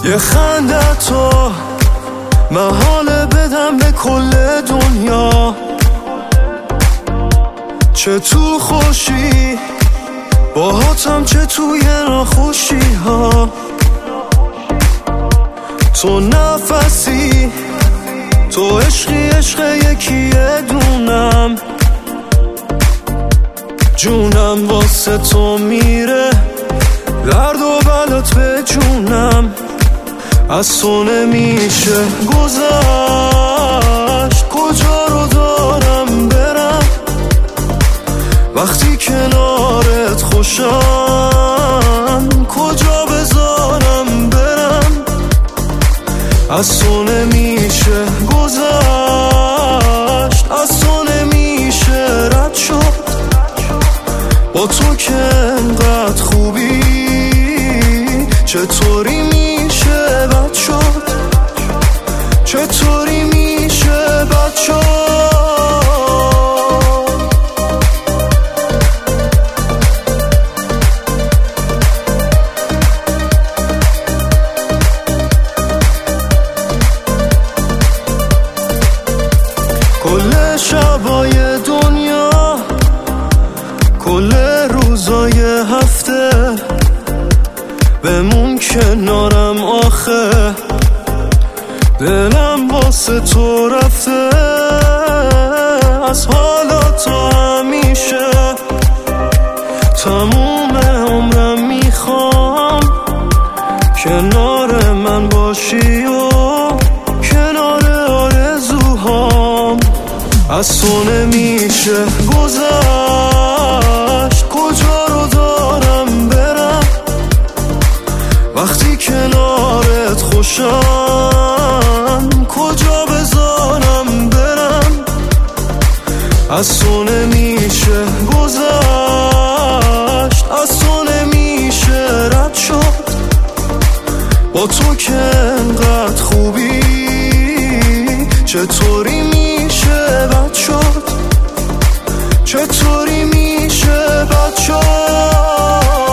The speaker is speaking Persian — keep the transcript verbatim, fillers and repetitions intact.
یه خنده تو محاله بدم به کل دنیا، چه تو خوشی باهاتم چه توی ناخوشی ها. تو نفسی، تو عشقی عشق یکی دونم، جونم واسه تو میره، درد و بلات به جونم. از تو نمیشه گذشت، کجا رو دارم برم، وقتی کنارت خوشم کجا بذارم برم. از تو نمیشه گذشت، از تو نمیشه رد شد، با تو که انقدر خوبی چطوری میشه بد شد، چطوری میشه بد شد. کل شبای دنیا، کل روزای هفته، بمون کنارم آخه، دلم واسه تو رفته از حالا تا همیشه. تموم عمرم میخوام کنار من باشی و کنار آرزوهام. از تو نمیشه گذشت، کجا رو دارم برم، وقتی کنارت خوشم کجا بذارم برم. از تو نمیشه گذشت، از تو نمیشه رد شد، با تو که انقدر خوبی چطوری میشه بد شد، چطوری میشه بد شد.